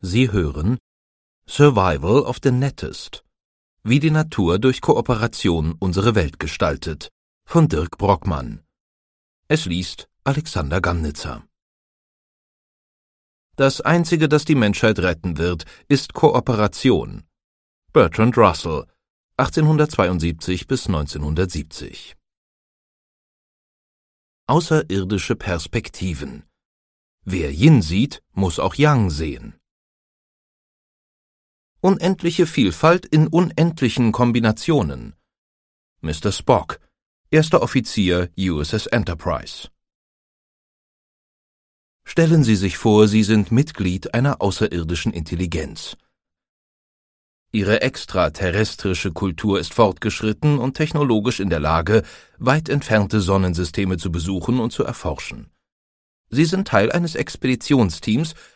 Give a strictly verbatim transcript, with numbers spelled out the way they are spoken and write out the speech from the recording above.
Sie hören Survival of the Nettest. Wie die Natur durch Kooperation unsere Welt gestaltet, von Dirk Brockmann. Es liest Alexander Gamnitzer. Das Einzige, das die Menschheit retten wird, ist Kooperation. Bertrand Russell, achtzehnhundertzweiundsiebzig bis neunzehnhundertsiebzig. Außerirdische Perspektiven. Wer Yin sieht, muss auch Yang sehen. Unendliche Vielfalt in unendlichen Kombinationen. Mister Spock, erster Offizier U S S Enterprise. Stellen Sie sich vor, Sie sind Mitglied einer außerirdischen Intelligenz. Ihre extraterrestrische Kultur ist fortgeschritten und technologisch in der Lage, weit entfernte Sonnensysteme zu besuchen und zu erforschen. Sie sind Teil eines Expeditionsteams,